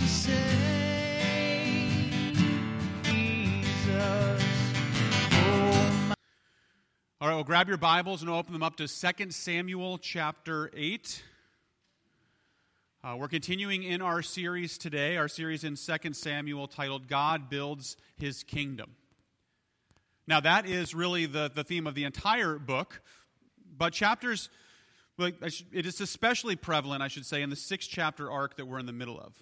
All right, well, grab your Bibles and open them up to 2 Samuel chapter 8. We're continuing in our series today, our series in 2 Samuel titled, God Builds His Kingdom. Now, that is really the theme of the entire book, but chapters, it is especially prevalent, I should say, in the 6-chapter arc that we're in the middle of.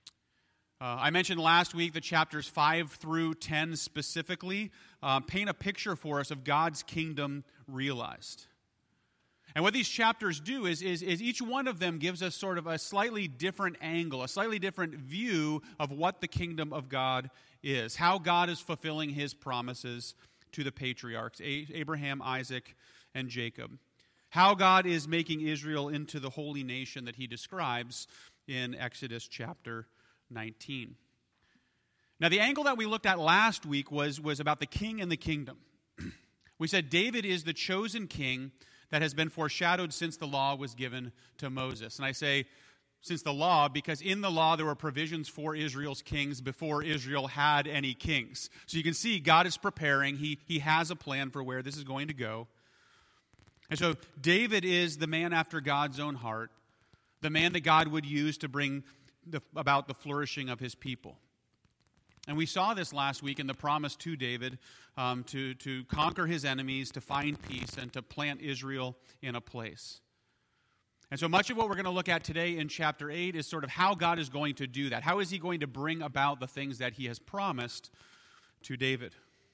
I mentioned last week that chapters 5 through 10 specifically paint a picture for us of God's kingdom realized. And what these chapters do is each one of them gives us sort of a slightly different angle, a slightly different view of what the kingdom of God is, how God is fulfilling His promises to the patriarchs, Abraham, Isaac, and Jacob, how God is making Israel into the holy nation that He describes in Exodus chapter 19. Now, the angle that we looked at last week was about the king and the kingdom. We said David is the chosen king that has been foreshadowed since the law was given to Moses. And I say since the law because in the law there were provisions for Israel's kings before Israel had any kings. So you can see God is preparing. He has a plan for where this is going to go. And so David is the man after God's own heart, the man that God would use to bring about the flourishing of His people. And we saw this last week in the promise to David to conquer his enemies, to find peace, and to plant Israel in a place. And so much of what we're going to look at today in chapter 8 is sort of how God is going to do that. How is He going to bring about the things that He has promised to David?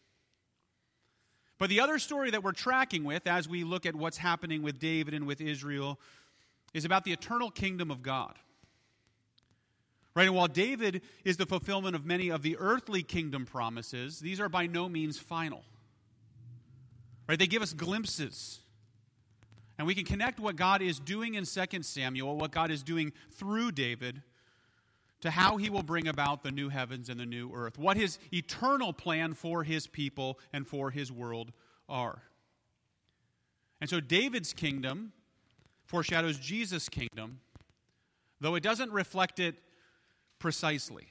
But the other story that we're tracking with as we look at what's happening with David and with Israel is about the eternal kingdom of God. Right, and while David is the fulfillment of many of the earthly kingdom promises, these are by no means final. Right, they give us glimpses. And we can connect what God is doing in 2 Samuel, what God is doing through David, to how He will bring about the new heavens and the new earth, what His eternal plan for His people and for His world are. And so David's kingdom foreshadows Jesus' kingdom, though it doesn't reflect it precisely.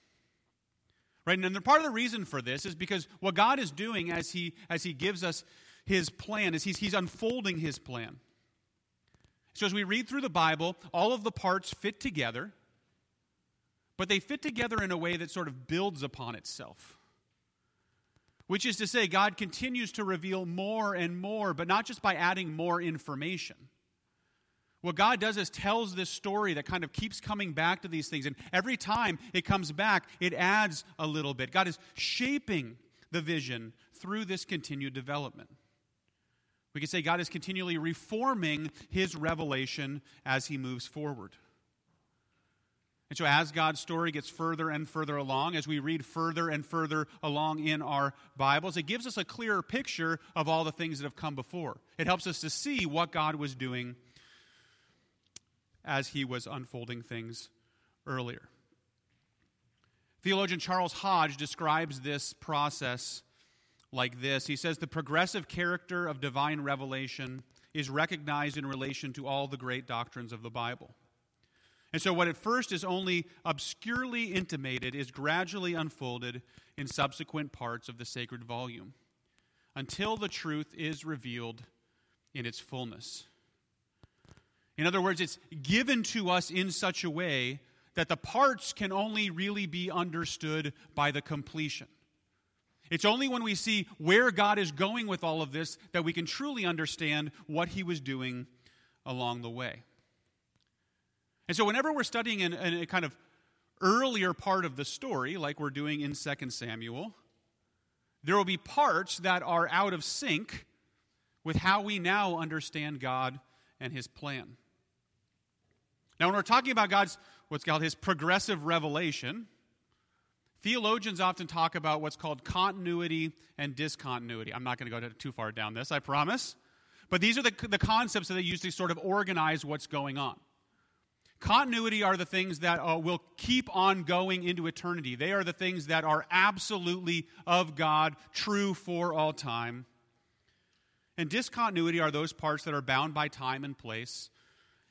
Right? And part of the reason for this is because what God is doing as He gives us His plan is He's unfolding His plan. So as we read through the Bible, all of the parts fit together, but they fit together in a way that sort of builds upon itself. Which is to say, God continues to reveal more and more, but not just by adding more information. What God does is tells this story that kind of keeps coming back to these things. And every time it comes back, it adds a little bit. God is shaping the vision through this continued development. We could say God is continually reforming His revelation as He moves forward. And so as God's story gets further and further along, as we read further and further along in our Bibles, it gives us a clearer picture of all the things that have come before. It helps us to see what God was doing as He was unfolding things earlier. Theologian Charles Hodge describes this process like this. He says, the progressive character of divine revelation is recognized in relation to all the great doctrines of the Bible. And so what at first is only obscurely intimated is gradually unfolded in subsequent parts of the sacred volume until the truth is revealed in its fullness. In other words, it's given to us in such a way that the parts can only really be understood by the completion. It's only when we see where God is going with all of this that we can truly understand what He was doing along the way. And so whenever we're studying in a kind of earlier part of the story, like we're doing in 2 Samuel, there will be parts that are out of sync with how we now understand God and His plan. Now, when we're talking about God's, what's called His progressive revelation, theologians often talk about what's called continuity and discontinuity. I'm not going to go too far down this, I promise. But these are the concepts that they use to sort of organize what's going on. Continuity are the things that will keep on going into eternity. They are the things that are absolutely of God, true for all time. And discontinuity are those parts that are bound by time and place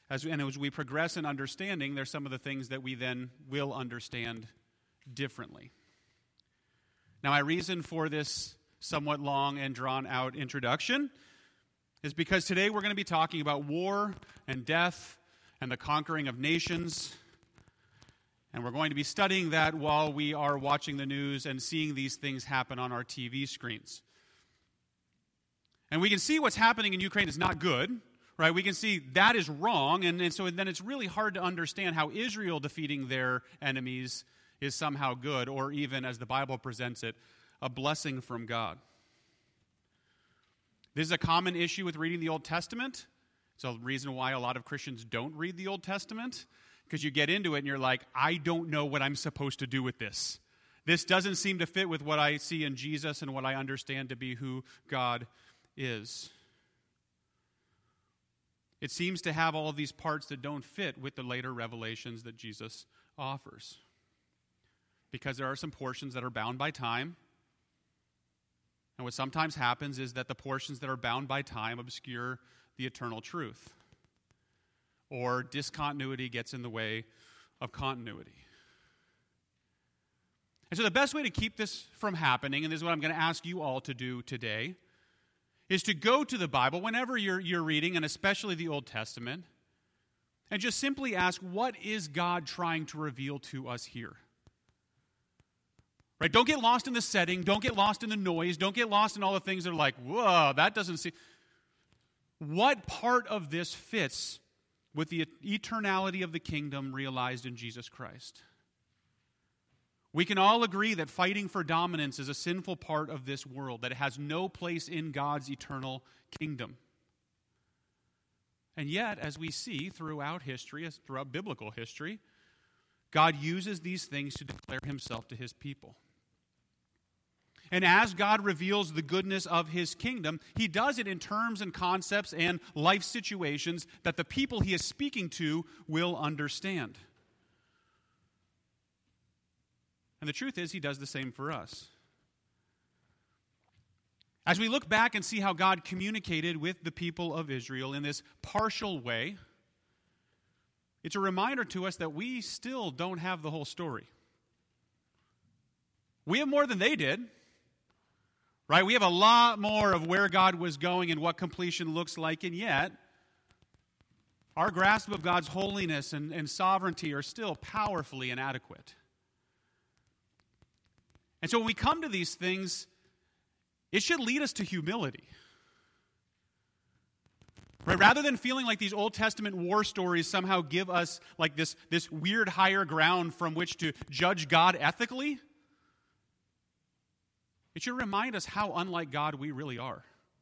as we progress in understanding, there's some of the things that we then will understand differently. Now, my reason for this somewhat long and drawn-out introduction is because today we're going to be talking about war and death and the conquering of nations. And we're going to be studying that while we are watching the news and seeing these things happen on our TV screens. And we can see what's happening in Ukraine is not good, right? We can see that is wrong, and so then it's really hard to understand how Israel defeating their enemies is somehow good, or even, as the Bible presents it, a blessing from God. This is a common issue with reading the Old Testament. It's a reason why a lot of Christians don't read the Old Testament, because you get into it and you're like, I don't know what I'm supposed to do with this. This doesn't seem to fit with what I see in Jesus and what I understand to be who God is. It seems to have all of these parts that don't fit with the later revelations that Jesus offers. Because there are some portions that are bound by time. And what sometimes happens is that the portions that are bound by time obscure the eternal truth. Or discontinuity gets in the way of continuity. And so the best way to keep this from happening, and this is what I'm going to ask you all to do today, is to go to the Bible whenever you're reading, and especially the Old Testament, and just simply ask, what is God trying to reveal to us here? Right? Don't get lost in the setting. Don't get lost in the noise. Don't get lost in all the things that are like, whoa, that doesn't seem... What part of this fits with the eternality of the kingdom realized in Jesus Christ? We can all agree that fighting for dominance is a sinful part of this world, that it has no place in God's eternal kingdom. And yet, as we see throughout history, throughout biblical history, God uses these things to declare himself to his people. And as God reveals the goodness of his kingdom, he does it in terms and concepts and life situations that the people he is speaking to will understand. And the truth is, he does the same for us. As we look back and see how God communicated with the people of Israel in this partial way, it's a reminder to us that we still don't have the whole story. We have more than they did, right? We have a lot more of where God was going and what completion looks like, and yet our grasp of God's holiness and sovereignty are still powerfully inadequate. And so when we come to these things, it should lead us to humility. Right? Rather than feeling like these Old Testament war stories somehow give us like this weird higher ground from which to judge God ethically, it should remind us how unlike God we really are.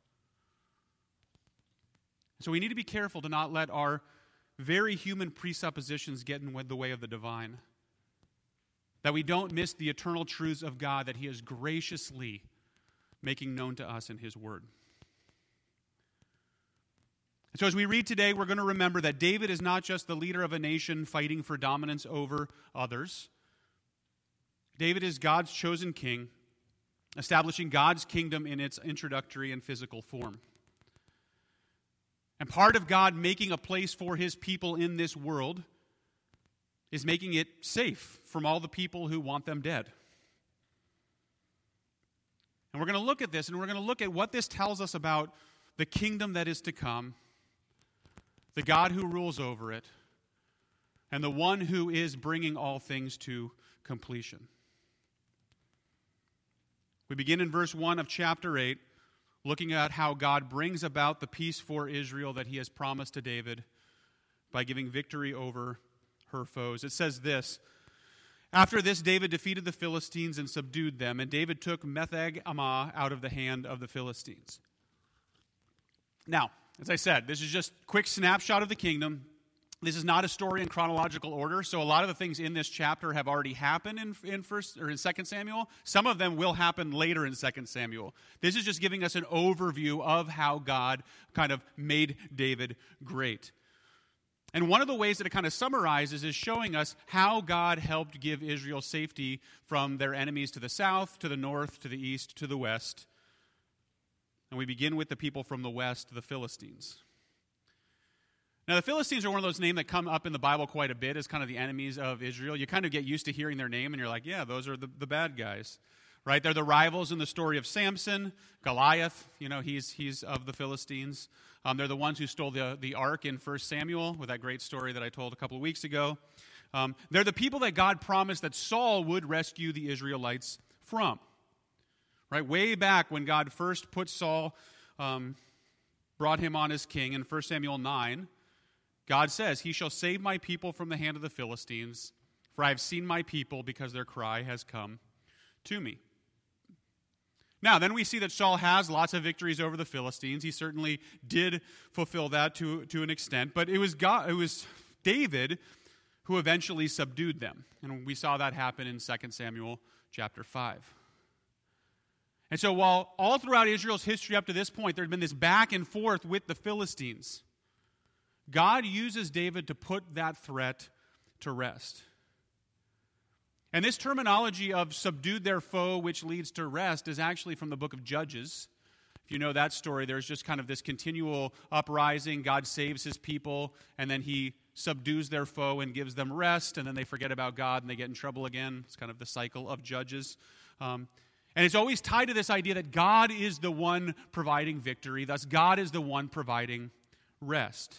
So we need to be careful to not let our very human presuppositions get in the way of the divine. That we don't miss the eternal truths of God that he is graciously making known to us in his word. And so as we read today, we're going to remember that David is not just the leader of a nation fighting for dominance over others. David is God's chosen king, establishing God's kingdom in its introductory and physical form. And part of God making a place for his people in this world is making it safe from all the people who want them dead. And we're going to look at this, and we're going to look at what this tells us about the kingdom that is to come, the God who rules over it, and the one who is bringing all things to completion. We begin in verse 1 of chapter 8, looking at how God brings about the peace for Israel that he has promised to David by giving victory over her foes. It says this: After this, David defeated the Philistines and subdued them, and David took Metheg-Ammah out of the hand of the Philistines. Now, as I said, this is just a quick snapshot of the kingdom. This is not a story in chronological order, so a lot of the things in this chapter have already happened in 2 Samuel. Some of them will happen later in 2 Samuel. This is just giving us an overview of how God kind of made David great. And one of the ways that it kind of summarizes is showing us how God helped give Israel safety from their enemies to the south, to the north, to the east, to the west. And we begin with the people from the west, the Philistines. Now, the Philistines are one of those names that come up in the Bible quite a bit as kind of the enemies of Israel. You kind of get used to hearing their name, and you're like, yeah, those are the bad guys, right? They're the rivals in the story of Samson, Goliath. He's of the Philistines. They're the ones who stole the ark in 1 Samuel with that great story that I told a couple of weeks ago. They're the people that God promised that Saul would rescue the Israelites from, right? Way back when God first put Saul, brought him on as king in 1 Samuel 9, God says, "He shall save my people from the hand of the Philistines, for I have seen my people because their cry has come to me." Now, then we see that Saul has lots of victories over the Philistines. He certainly did fulfill that to an extent, but it was David who eventually subdued them. And we saw that happen in 2 Samuel chapter 5. And so while all throughout Israel's history up to this point, there had been this back and forth with the Philistines, God uses David to put that threat to rest. And this terminology of subdued their foe, which leads to rest, is actually from the book of Judges. If you know that story, there's just kind of this continual uprising. God saves his people, and then he subdues their foe and gives them rest, and then they forget about God and they get in trouble again. It's kind of the cycle of Judges. And it's always tied to this idea that God is the one providing victory. Thus, God is the one providing rest.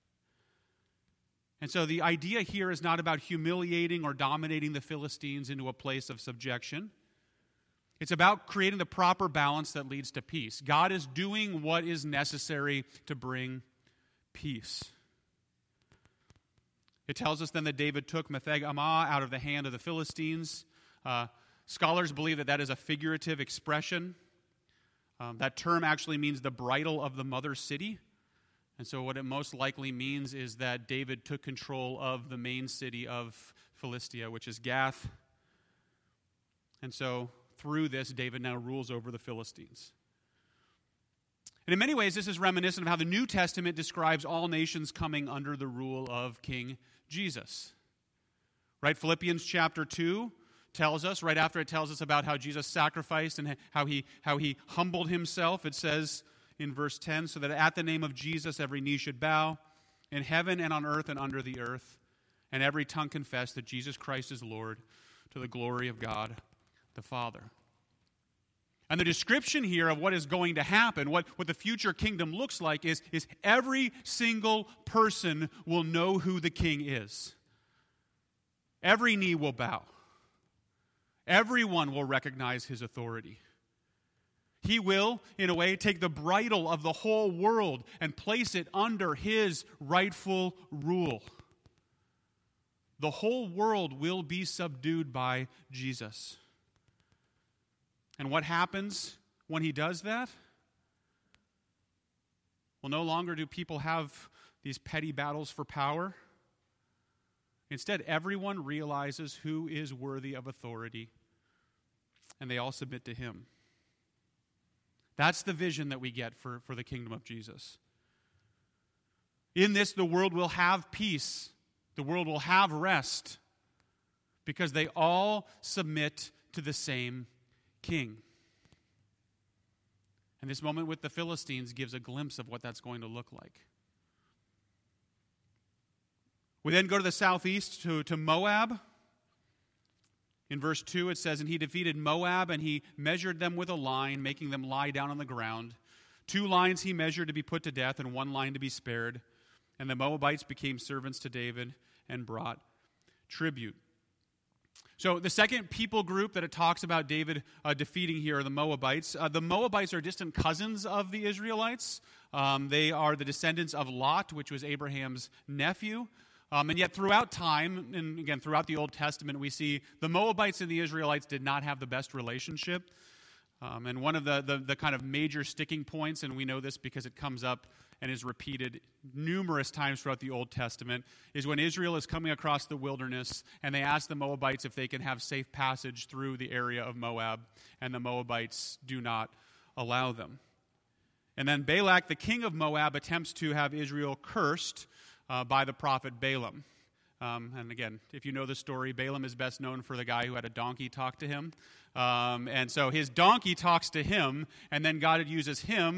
And so the idea here is not about humiliating or dominating the Philistines into a place of subjection. It's about creating the proper balance that leads to peace. God is doing what is necessary to bring peace. It tells us then that David took Metheg-Ammah out of the hand of the Philistines. Scholars believe that is a figurative expression. That term actually means the bridle of the mother city. And so what it most likely means is that David took control of the main city of Philistia, which is Gath. And so through this, David now rules over the Philistines. And in many ways, this is reminiscent of how the New Testament describes all nations coming under the rule of King Jesus. Right? Philippians chapter 2 tells us, right after it tells us about how Jesus sacrificed and how he humbled himself, it says in verse 10, "So that at the name of Jesus every knee should bow, in heaven and on earth and under the earth, and every tongue confess that Jesus Christ is Lord, to the glory of God the Father." And the description here of what is going to happen, what the future kingdom looks like, is every single person will know who the king is. Every knee will bow. Everyone will recognize his authority. He will, in a way, take the bridle of the whole world and place it under his rightful rule. The whole world will be subdued by Jesus. And what happens when he does that? Well, no longer do people have these petty battles for power. Instead, everyone realizes who is worthy of authority, and they all submit to him. That's the vision that we get for the kingdom of Jesus. In this, the world will have peace. The world will have rest because they all submit to the same king. And this moment with the Philistines gives a glimpse of what that's going to look like. We then go to the southeast to Moab. In verse 2 it says, "And he defeated Moab, and he measured them with a line, making them lie down on the ground. 2 lines he measured to be put to death, and 1 line to be spared. And the Moabites became servants to David and brought tribute." So the second people group that it talks about David defeating here are the Moabites. The Moabites are distant cousins of the Israelites. They are the descendants of Lot, which was Abraham's nephew. And yet throughout time, and again throughout the Old Testament, we see the Moabites and the Israelites did not have the best relationship. And one of the kind of major sticking points, and we know this because it comes up and is repeated numerous times throughout the Old Testament, is when Israel is coming across the wilderness and they ask the Moabites if they can have safe passage through the area of Moab, and the Moabites do not allow them. And then Balak, the king of Moab, attempts to have Israel cursed by the prophet Balaam. And again, if you know the story, Balaam is best known for the guy who had a donkey talk to him. And so his donkey talks to him, and then God uses him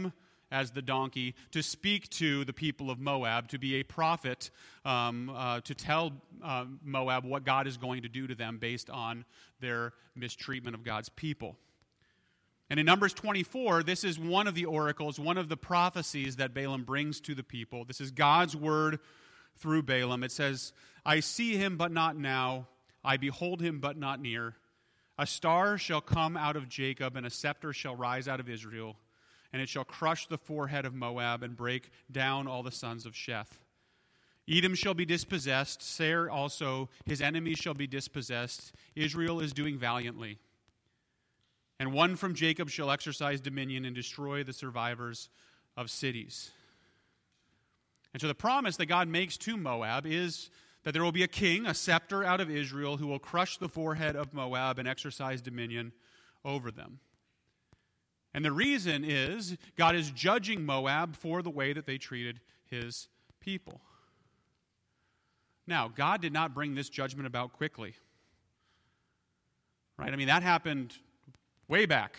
as the donkey to speak to the people of Moab, to be a prophet, to tell Moab what God is going to do to them based on their mistreatment of God's people. And in Numbers 24, this is one of the oracles, one of the prophecies that Balaam brings to the people. This is God's word through Balaam. It says, I see him, but not now. I behold him, but not near. A star shall come out of Jacob, and a scepter shall rise out of Israel, and it shall crush the forehead of Moab and break down all the sons of Sheth. Edom shall be dispossessed, Seir also, his enemies shall be dispossessed. Israel is doing valiantly. And one from Jacob shall exercise dominion and destroy the survivors of cities. And so the promise that God makes to Moab is that there will be a king, a scepter out of Israel, who will crush the forehead of Moab and exercise dominion over them. And the reason is God is judging Moab for the way that they treated his people. Now, God did not bring this judgment about quickly. Right? I mean, that happened way back.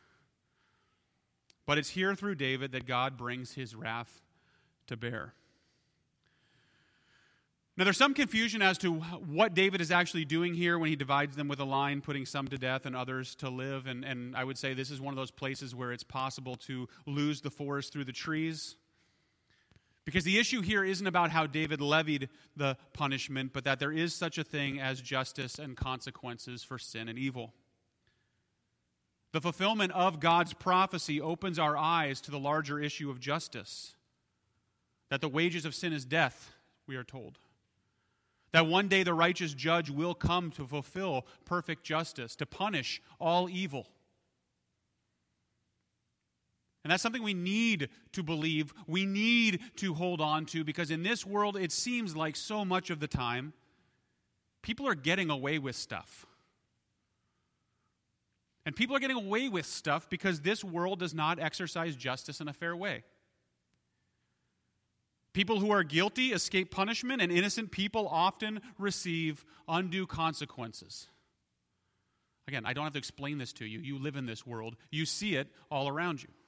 But it's here through David that God brings his wrath to bear. Now, there's some confusion as to what David is actually doing here when he divides them with a line, putting some to death and others to live. And I would say this is one of those places where it's possible to lose the forest through the trees. Because the issue here isn't about how David levied the punishment, but that there is such a thing as justice and consequences for sin and evil. The fulfillment of God's prophecy opens our eyes to the larger issue of justice. That the wages of sin is death, we are told. That one day the righteous judge will come to fulfill perfect justice, to punish all evil. And that's something we need to believe, we need to hold on to, because in this world it seems like so much of the time people are getting away with stuff. And people are getting away with stuff because this world does not exercise justice in a fair way. People who are guilty escape punishment, and innocent people often receive undue consequences. Again, I don't have to explain this to you. You live in this world. You see it all around you.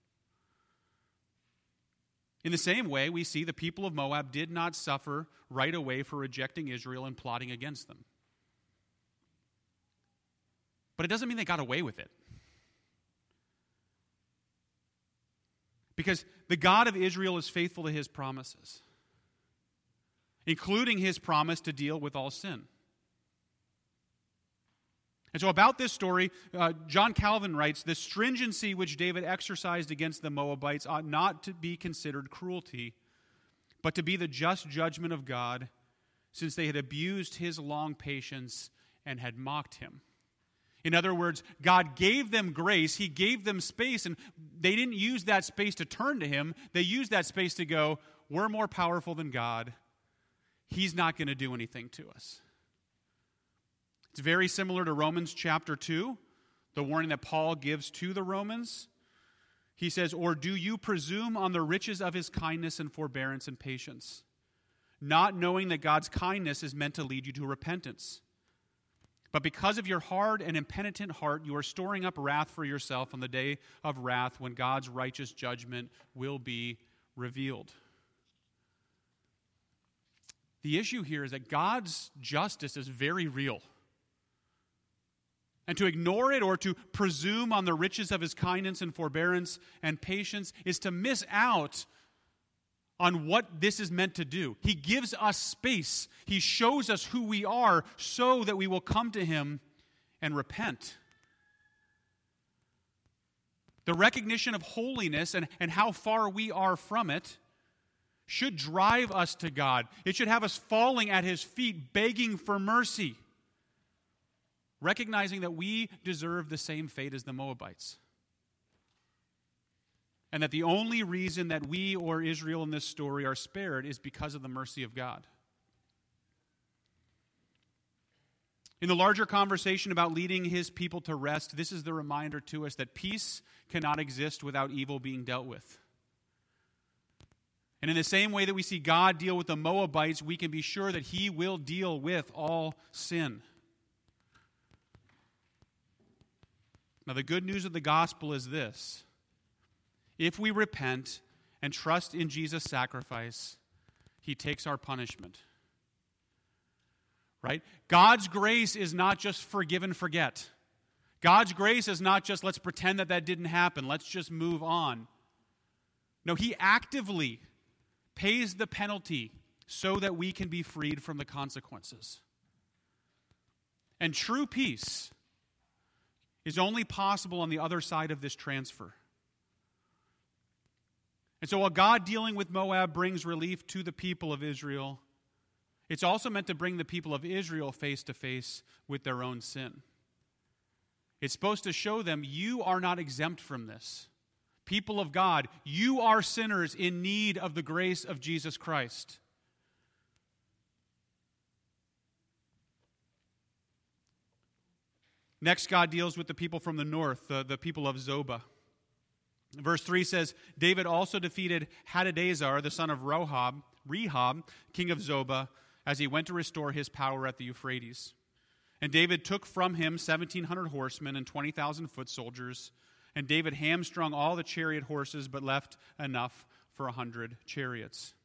In the same way, we see the people of Moab did not suffer right away for rejecting Israel and plotting against them. But it doesn't mean they got away with it. Because the God of Israel is faithful to his promises, including his promise to deal with all sin. And so about this story, John Calvin writes, the stringency which David exercised against the Moabites ought not to be considered cruelty, but to be the just judgment of God, since they had abused his long patience and had mocked him. In other words, God gave them grace, he gave them space, and they didn't use that space to turn to him. They used that space to go, we're more powerful than God. He's not going to do anything to us. It's very similar to Romans chapter 2, the warning that Paul gives to the Romans. He says, or do you presume on the riches of his kindness and forbearance and patience, not knowing that God's kindness is meant to lead you to repentance? But because of your hard and impenitent heart, you are storing up wrath for yourself on the day of wrath when God's righteous judgment will be revealed. The issue here is that God's justice is very real. And to ignore it or to presume on the riches of his kindness and forbearance and patience is to miss out on what this is meant to do. He gives us space. He shows us who we are so that we will come to him and repent. The recognition of holiness and how far we are from it should drive us to God. It should have us falling at his feet, begging for mercy, recognizing that we deserve the same fate as the Moabites. And that the only reason that we or Israel in this story are spared is because of the mercy of God. In the larger conversation about leading his people to rest, this is the reminder to us that peace cannot exist without evil being dealt with. And in the same way that we see God deal with the Moabites, we can be sure that he will deal with all sin. Now, the good news of the gospel is this. If we repent and trust in Jesus' sacrifice, he takes our punishment. Right? God's grace is not just forgive and forget. God's grace is not just let's pretend that didn't happen. Let's just move on. No, he actively pays the penalty so that we can be freed from the consequences. And true peace is only possible on the other side of this transfer. And so while God dealing with Moab brings relief to the people of Israel, it's also meant to bring the people of Israel face to face with their own sin. It's supposed to show them you are not exempt from this. People of God, you are sinners in need of the grace of Jesus Christ. Next, God deals with the people from the north, the people of Zobah. Verse 3 says, David also defeated Hadadezer, the son of Rehob, king of Zobah, as he went to restore his power at the Euphrates. And David took from him 1,700 horsemen and 20,000 foot soldiers. And David hamstrung all the chariot horses, but left enough for 100 chariots.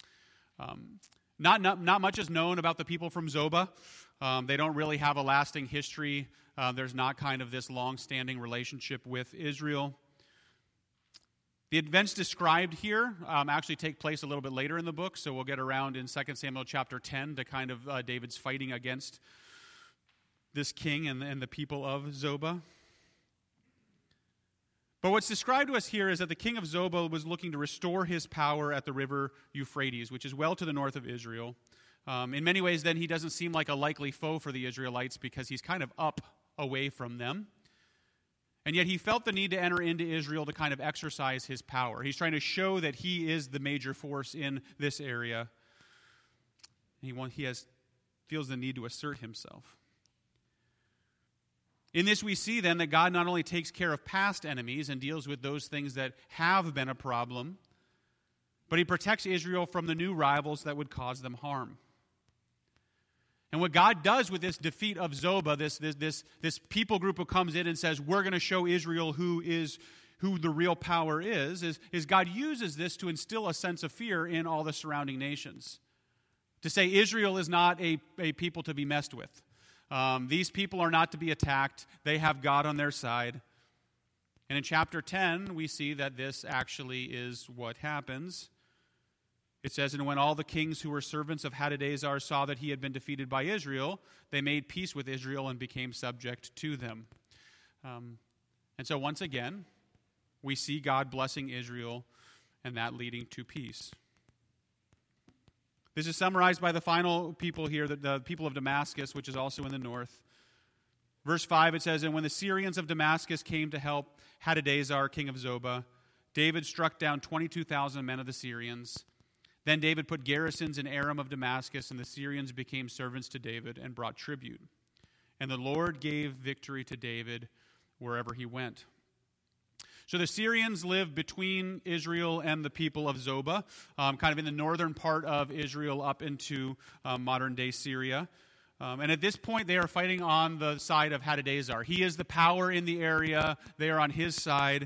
Not much is known about the people from Zobah. They don't really have a lasting history. There's not kind of this long-standing relationship with Israel. The events described here actually take place a little bit later in the book, so we'll get around in 2 Samuel chapter 10 to kind of David's fighting against this king and the people of Zobah. But what's described to us here is that the king of Zobah was looking to restore his power at the river Euphrates, which is well to the north of Israel. In many ways, then, he doesn't seem like a likely foe for the Israelites because he's kind of up away from them. And yet he felt the need to enter into Israel to kind of exercise his power. He's trying to show that he is the major force in this area. He feels the need to assert himself. In this we see then that God not only takes care of past enemies and deals with those things that have been a problem, but he protects Israel from the new rivals that would cause them harm. And what God does with this defeat of Zobah, this people group who comes in and says, we're going to show Israel who the real power is God uses this to instill a sense of fear in all the surrounding nations. To say Israel is not a people to be messed with. These people are not to be attacked. They have God on their side. And in chapter 10, we see that this actually is what happens. It says, and when all the kings who were servants of Hadadezer saw that he had been defeated by Israel, they made peace with Israel and became subject to them. And so once again, we see God blessing Israel and that leading to peace. This is summarized by the final people here, the people of Damascus, which is also in the north. Verse 5, it says, and when the Syrians of Damascus came to help Hadadezer, king of Zobah, David struck down 22,000 men of the Syrians. Then David put garrisons in Aram of Damascus, and the Syrians became servants to David and brought tribute. And the Lord gave victory to David wherever he went. So the Syrians lived between Israel and the people of Zobah, kind of in the northern part of Israel up into modern-day Syria. And at this point, they are fighting on the side of Hadadezer. He is the power in the area. They are on his side.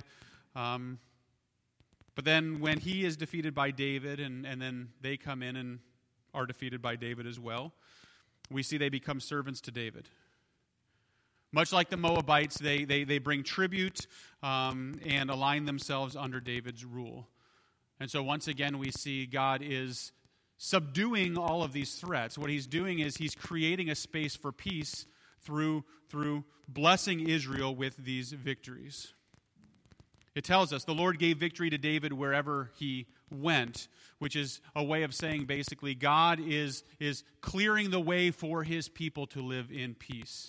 But then when he is defeated by David, and then they come in and are defeated by David as well, we see they become servants to David. Much like the Moabites, they bring tribute and align themselves under David's rule. And so once again, we see God is subduing all of these threats. What he's doing is he's creating a space for peace through blessing Israel with these victories. It tells us the Lord gave victory to David wherever he went, which is a way of saying basically God is clearing the way for his people to live in peace.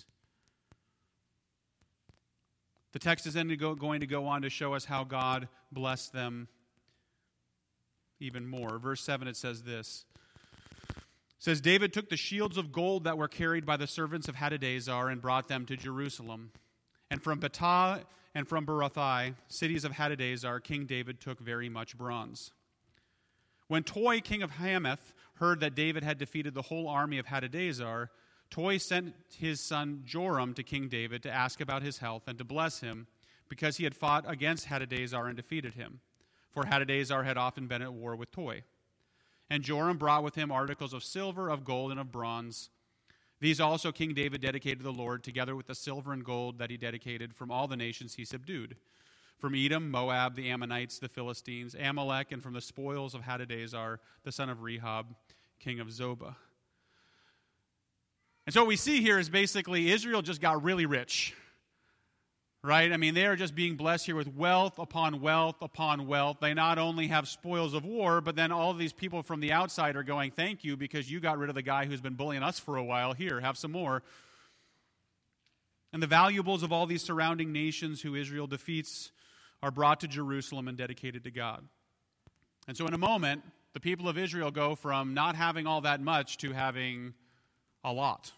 The text is then going to go on to show us how God blessed them even more. Verse 7, it says this. It says, David took the shields of gold that were carried by the servants of Hadadezer and brought them to Jerusalem. And from Betah and from Berothai, cities of Hadadezer, King David took very much bronze. When Toi, king of Hamath, heard that David had defeated the whole army of Hadadezer, Toi sent his son Joram to King David to ask about his health and to bless him, because he had fought against Hadadezer and defeated him. For Hadadezer had often been at war with Toi. And Joram brought with him articles of silver, of gold, and of bronze. These also King David dedicated to the Lord, together with the silver and gold that he dedicated from all the nations he subdued. From Edom, Moab, the Ammonites, the Philistines, Amalek, and from the spoils of Hadadezer, the son of Rehob, king of Zobah. And so what we see here is basically Israel just got really rich. Right? I mean, they are just being blessed here with wealth upon wealth upon wealth. They not only have spoils of war, but then all of these people from the outside are going, thank you, because you got rid of the guy who's been bullying us for a while. Here, have some more. And the valuables of all these surrounding nations who Israel defeats are brought to Jerusalem and dedicated to God. And so in a moment, the people of Israel go from not having all that much to having a lot.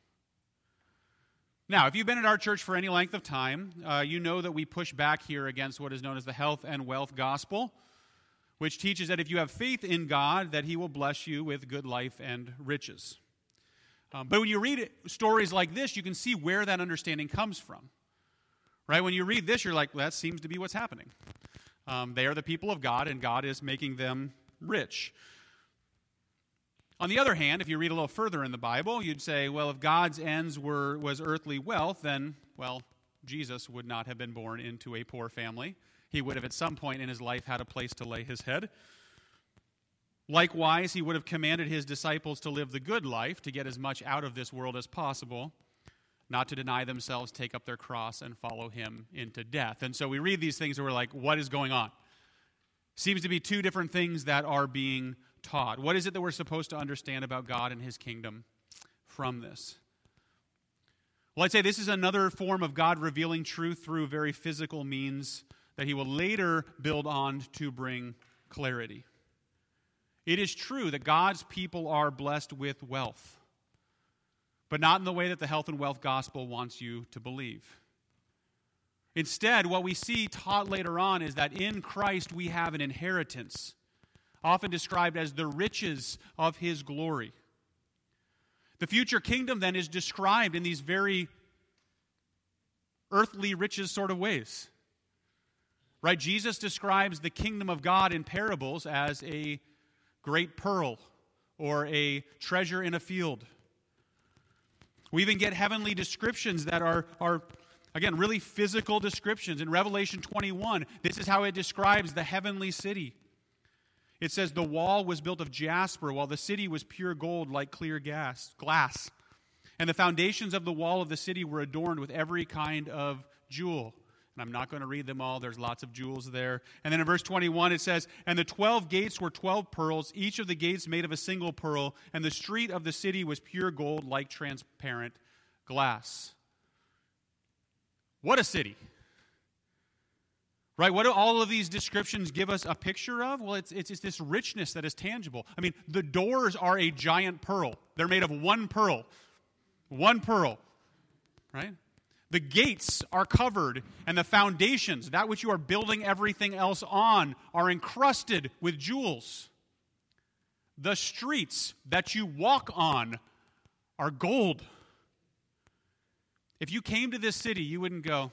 Now, if you've been at our church for any length of time, you know that we push back here against what is known as the health and wealth gospel, which teaches that if you have faith in God, that he will bless you with good life and riches. But when you read stories like this, you can see where that understanding comes from. Right? When you read this, you're like, well, that seems to be what's happening. They are the people of God, and God is making them rich. On the other hand, if you read a little further in the Bible, you'd say, well, if God's ends was earthly wealth, then, well, Jesus would not have been born into a poor family. He would have at some point in his life had a place to lay his head. Likewise, he would have commanded his disciples to live the good life, to get as much out of this world as possible, not to deny themselves, take up their cross, and follow him into death. And so we read these things and we're like, what is going on? Seems to be two different things that are being taught. What is it that we're supposed to understand about God and his kingdom from this? Well, I'd say this is another form of God revealing truth through very physical means that he will later build on to bring clarity. It is true that God's people are blessed with wealth, but not in the way that the health and wealth gospel wants you to believe. Instead, what we see taught later on is that in Christ we have an inheritance, often described as the riches of his glory. The future kingdom then is described in these very earthly riches sort of ways. Right? Jesus describes the kingdom of God in parables as a great pearl or a treasure in a field. We even get heavenly descriptions that are again, really physical descriptions. In Revelation 21, this is how it describes the heavenly city. It says, the wall was built of jasper, while the city was pure gold like clear glass. And the foundations of the wall of the city were adorned with every kind of jewel. And I'm not going to read them all. There's lots of jewels there. And then in verse 21 it says, and the 12 gates were 12 pearls, each of the gates made of a single pearl, and the street of the city was pure gold like transparent glass. What a city. Right? What do all of these descriptions give us a picture of? Well, it's this richness that is tangible. I mean, the doors are a giant pearl. They're made of one pearl. One pearl. Right? The gates are covered, and the foundations, that which you are building everything else on, are encrusted with jewels. The streets that you walk on are gold. If you came to this city, you wouldn't go,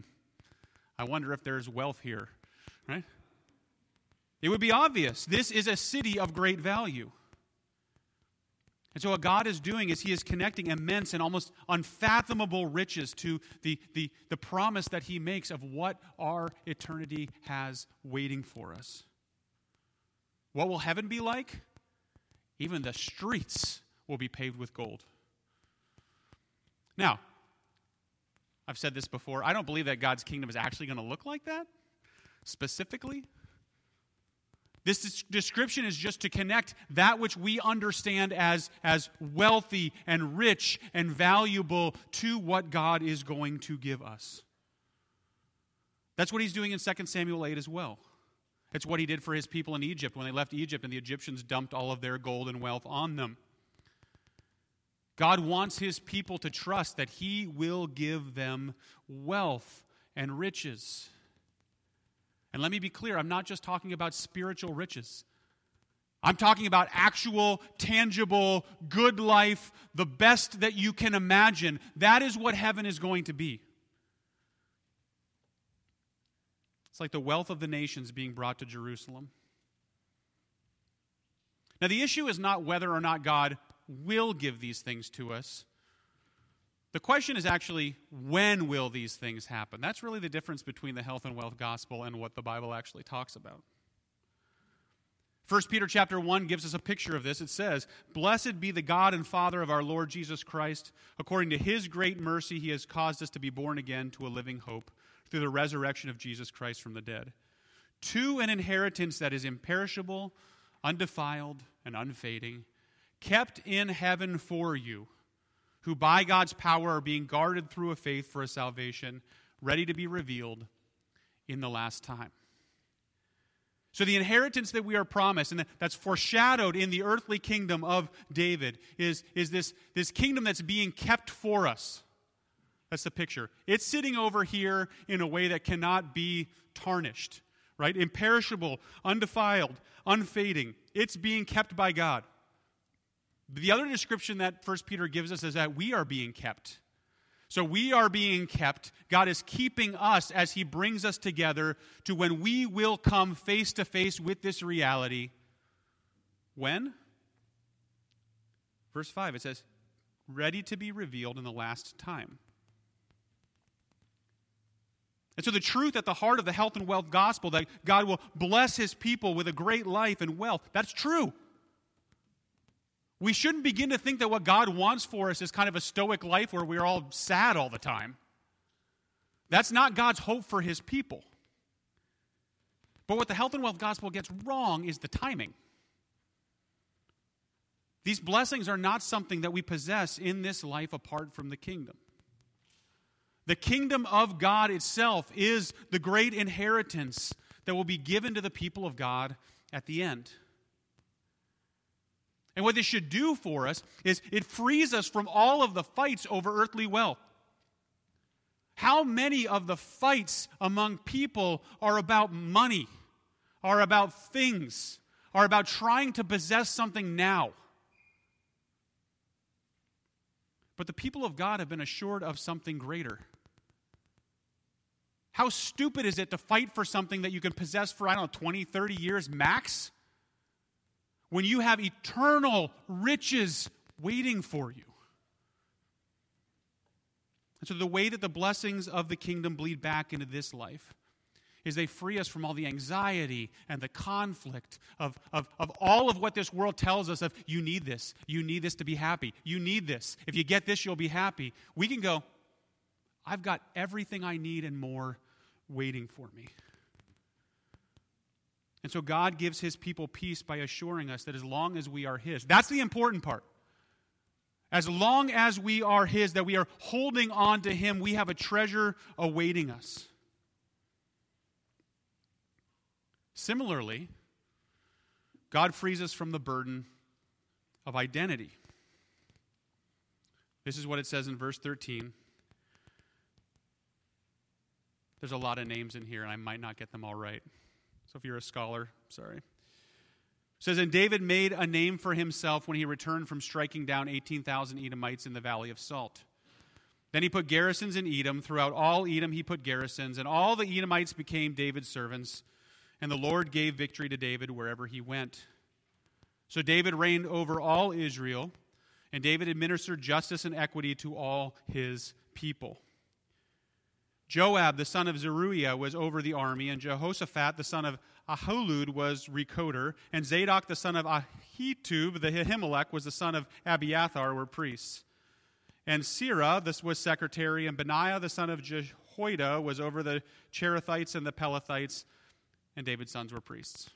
I wonder if there's wealth here, right? It would be obvious. This is a city of great value. And so what God is doing is he is connecting immense and almost unfathomable riches to the promise that he makes of what our eternity has waiting for us. What will heaven be like? Even the streets will be paved with gold. Now, I've said this before, I don't believe that God's kingdom is actually going to look like that, specifically. This description is just to connect that which we understand as wealthy and rich and valuable to what God is going to give us. That's what he's doing in 2 Samuel 8 as well. It's what he did for his people in Egypt when they left Egypt and the Egyptians dumped all of their gold and wealth on them. God wants his people to trust that he will give them wealth and riches. And let me be clear, I'm not just talking about spiritual riches. I'm talking about actual, tangible, good life, the best that you can imagine. That is what heaven is going to be. It's like the wealth of the nations being brought to Jerusalem. Now, the issue is not whether or not God will give these things to us. The question is actually, when will these things happen? That's really the difference between the health and wealth gospel and what the Bible actually talks about. 1 Peter chapter 1 gives us a picture of this. It says, "Blessed be the God and Father of our Lord Jesus Christ. According to his great mercy, he has caused us to be born again to a living hope through the resurrection of Jesus Christ from the dead, to an inheritance that is imperishable, undefiled, and unfading, kept in heaven for you, who by God's power are being guarded through a faith for a salvation, ready to be revealed in the last time." So the inheritance that we are promised, and that's foreshadowed in the earthly kingdom of David, is this kingdom that's being kept for us. That's the picture. It's sitting over here in a way that cannot be tarnished, right? Imperishable, undefiled, unfading. It's being kept by God. The other description that 1 Peter gives us is that we are being kept. So we are being kept. God is keeping us as he brings us together to when we will come face to face with this reality. When? Verse 5, it says, ready to be revealed in the last time. And so the truth at the heart of the health and wealth gospel, that God will bless his people with a great life and wealth, that's true. We shouldn't begin to think that what God wants for us is kind of a stoic life where we're all sad all the time. That's not God's hope for his people. But what the health and wealth gospel gets wrong is the timing. These blessings are not something that we possess in this life apart from the kingdom. The kingdom of God itself is the great inheritance that will be given to the people of God at the end. And what this should do for us is it frees us from all of the fights over earthly wealth. How many of the fights among people are about money, are about things, are about trying to possess something now? But the people of God have been assured of something greater. How stupid is it to fight for something that you can possess for, 20, 30 years max, when you have eternal riches waiting for you? And so the way that the blessings of the kingdom bleed back into this life is they free us from all the anxiety and the conflict of all of what this world tells us of, you need this to be happy, you need this, if you get this you'll be happy. We can go, I've got everything I need and more waiting for me. And so God gives his people peace by assuring us that as long as we are his, that's the important part. As long as we are his, that we are holding on to him, we have a treasure awaiting us. Similarly, God frees us from the burden of identity. This is what it says in verse 13. There's a lot of names in here, and I might not get them all right. So if you're a scholar, sorry. It says, and David made a name for himself when he returned from striking down 18,000 Edomites in the Valley of Salt. Then he put garrisons in Edom. Throughout all Edom he put garrisons, and all the Edomites became David's servants. And the Lord gave victory to David wherever he went. So David reigned over all Israel, and David administered justice and equity to all his people. Joab, the son of Zeruiah, was over the army, and Jehoshaphat, the son of Ahilud, was recorder, and Zadok, the son of Ahitub, the Ahimelech, was the son of Abiathar, were priests. And Sirah, this was secretary, and Benaiah, the son of Jehoiada, was over the Cherethites and the Pelethites, and David's sons were priests.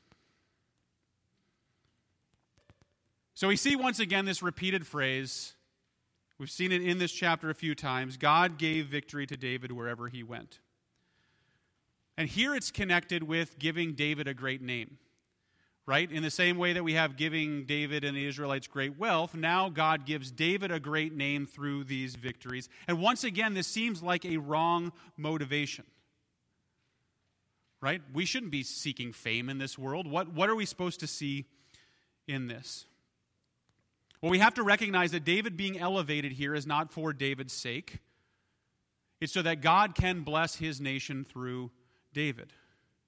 So we see once again this repeated phrase. We've seen it in this chapter a few times. God gave victory to David wherever he went. And here it's connected with giving David a great name, right? In the same way that we have giving David and the Israelites great wealth, now God gives David a great name through these victories. And once again, this seems like a wrong motivation, right? We shouldn't be seeking fame in this world. What are we supposed to see in this? Well, we have to recognize that David being elevated here is not for David's sake. It's so that God can bless his nation through David.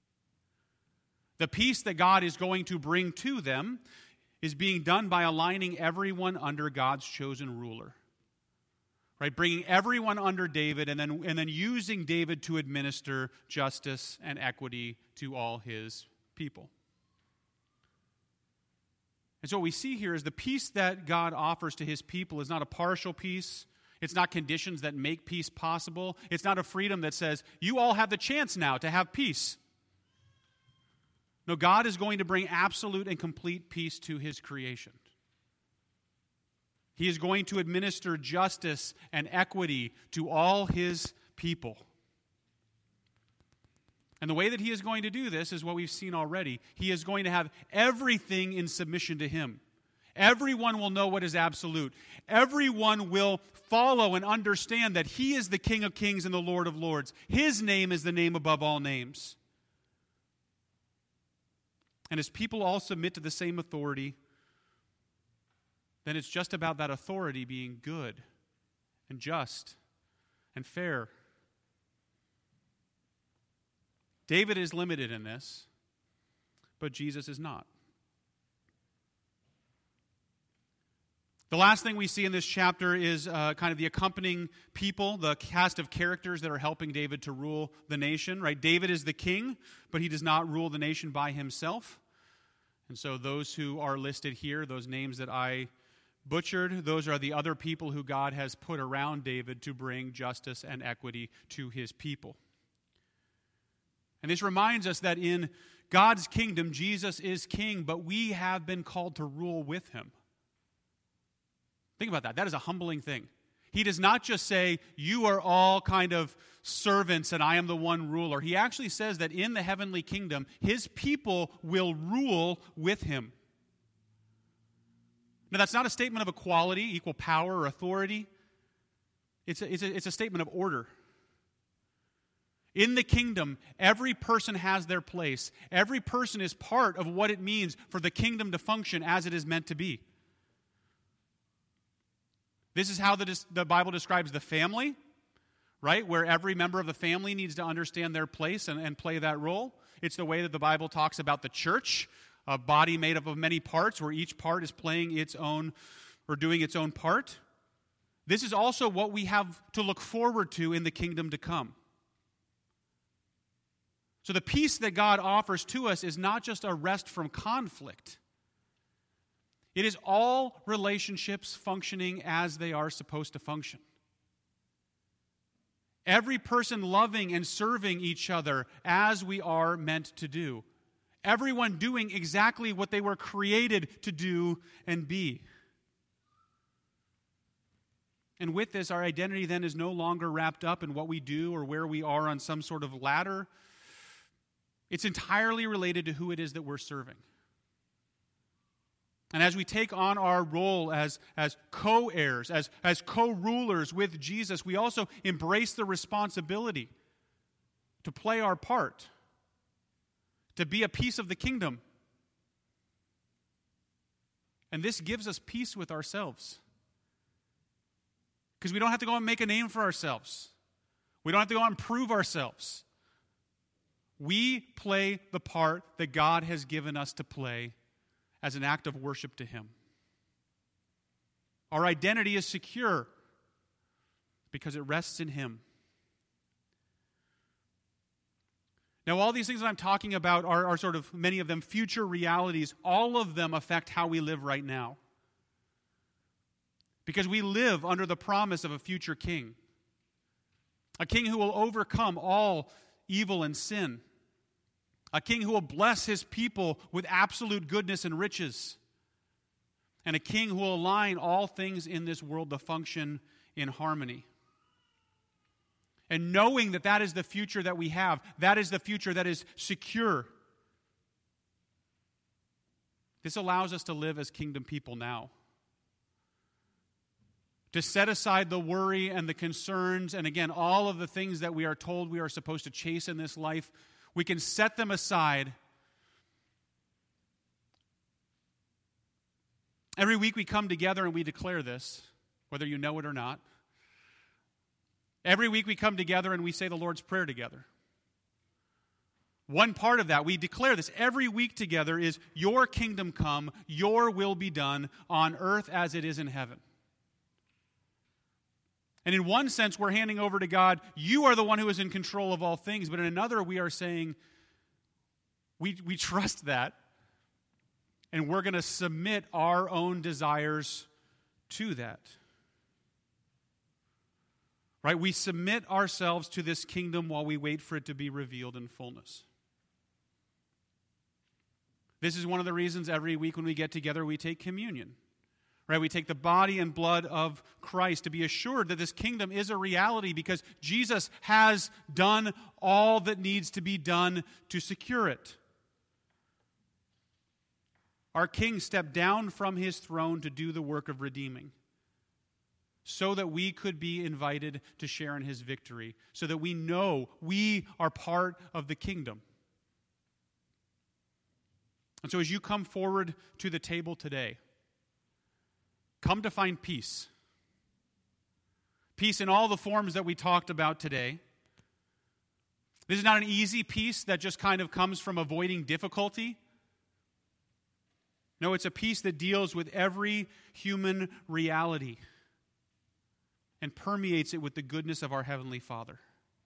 The peace that God is going to bring to them is being done by aligning everyone under God's chosen ruler. Right? Bringing everyone under David and then using David to administer justice and equity to all his people. And so what we see here is the peace that God offers to his people is not a partial peace. It's not conditions that make peace possible. It's not a freedom that says, you all have the chance now to have peace. No, God is going to bring absolute and complete peace to his creation. He is going to administer justice and equity to all his people. And the way that he is going to do this is what we've seen already. He is going to have everything in submission to him. Everyone will know what is absolute. Everyone will follow and understand that he is the King of Kings and the Lord of Lords. His name is the name above all names. And as people all submit to the same authority, then it's just about that authority being good and just and fair. David is limited in this, but Jesus is not. The last thing we see in this chapter is kind of the accompanying people, the cast of characters that are helping David to rule the nation. Right? David is the king, but he does not rule the nation by himself. And so those who are listed here, those names that I butchered, those are the other people who God has put around David to bring justice and equity to his people. And this reminds us that in God's kingdom, Jesus is king, but we have been called to rule with him. Think about that. That is a humbling thing. He does not just say, you are all kind of servants and I am the one ruler. He actually says that in the heavenly kingdom, his people will rule with him. Now, that's not a statement of equality, equal power, or authority. It's a statement of order. In the kingdom, every person has their place. Every person is part of what it means for the kingdom to function as it is meant to be. This is how the Bible describes the family, right? Where every member of the family needs to understand their place and play that role. It's the way that the Bible talks about the church, a body made up of many parts, where each part is playing its own or doing its own part. This is also what we have to look forward to in the kingdom to come. So the peace that God offers to us is not just a rest from conflict. It is all relationships functioning as they are supposed to function. Every person loving and serving each other as we are meant to do. Everyone doing exactly what they were created to do and be. And with this, our identity then is no longer wrapped up in what we do or where we are on some sort of ladder. It's entirely related to who it is that we're serving. And as we take on our role as co-heirs, as co-rulers with Jesus, we also embrace the responsibility to play our part, to be a piece of the kingdom. And this gives us peace with ourselves. Because we don't have to go and make a name for ourselves. We don't have to go and prove ourselves. We play the part that God has given us to play as an act of worship to him. Our identity is secure because it rests in him. Now, all these things that I'm talking about are sort of, many of them, future realities. All of them affect how we live right now. Because we live under the promise of a future king. A king who will overcome all evil and sin. A king who will bless his people with absolute goodness and riches. And a king who will align all things in this world to function in harmony. And knowing that that is the future that we have, that is the future that is secure. This allows us to live as kingdom people now. To set aside the worry and the concerns, and again, all of the things that we are told we are supposed to chase in this life, we can set them aside. Every week we come together and we declare this, whether you know it or not. Every week we come together and we say the Lord's Prayer together. one part of that, we declare this every week together, is your kingdom come, your will be done on earth as it is in heaven. And in one sense, we're handing over to God, you are the one who is in control of all things. But in another, we are saying, we trust that. And we're going to submit our own desires to that. Right? We submit ourselves to this kingdom while we wait for it to be revealed in fullness. This is one of the reasons every week when we get together, we take communion. Right? We take the body and blood of Christ to be assured that this kingdom is a reality because Jesus has done all that needs to be done to secure it. Our King stepped down from his throne to do the work of redeeming, so that we could be invited to share in his victory, so that we know we are part of the kingdom. And so as you come forward to the table today, come to find peace. Peace in all the forms that we talked about today. This is not an easy peace that just kind of comes from avoiding difficulty. No, it's a peace that deals with every human reality and permeates it with the goodness of our Heavenly Father.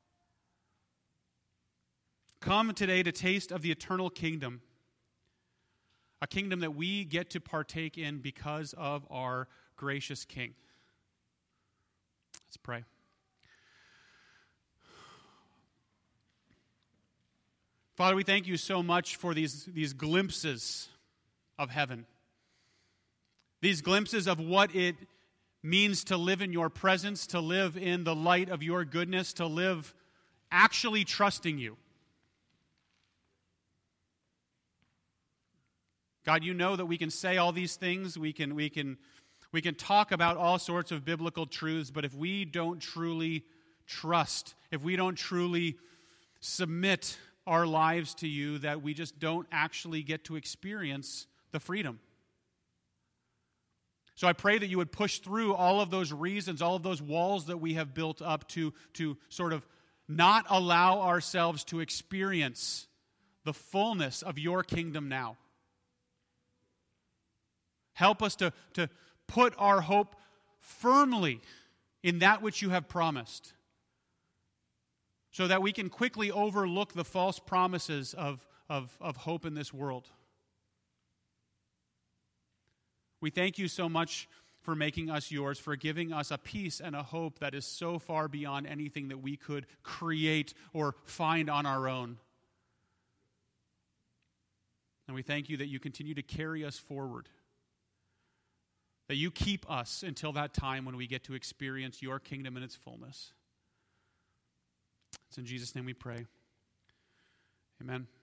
Come today to taste of the eternal kingdom, a kingdom that we get to partake in because of our gracious King. Let's pray. Father, we thank you so much for these glimpses of heaven. These glimpses of what it means to live in your presence, to live in the light of your goodness, to live actually trusting you. God, you know that we can say all these things, we can talk about all sorts of biblical truths, but if we don't truly trust, if we don't truly submit our lives to you, that we just don't actually get to experience the freedom. So I pray that you would push through all of those reasons, all of those walls that we have built up to sort of not allow ourselves to experience the fullness of your kingdom now. Help us to put our hope firmly in that which you have promised, so that we can quickly overlook the false promises of hope in this world. We thank you so much for making us yours, for giving us a peace and a hope that is so far beyond anything that we could create or find on our own. And we thank you that you continue to carry us forward, that you keep us until that time when we get to experience your kingdom in its fullness. It's in Jesus' name we pray. Amen.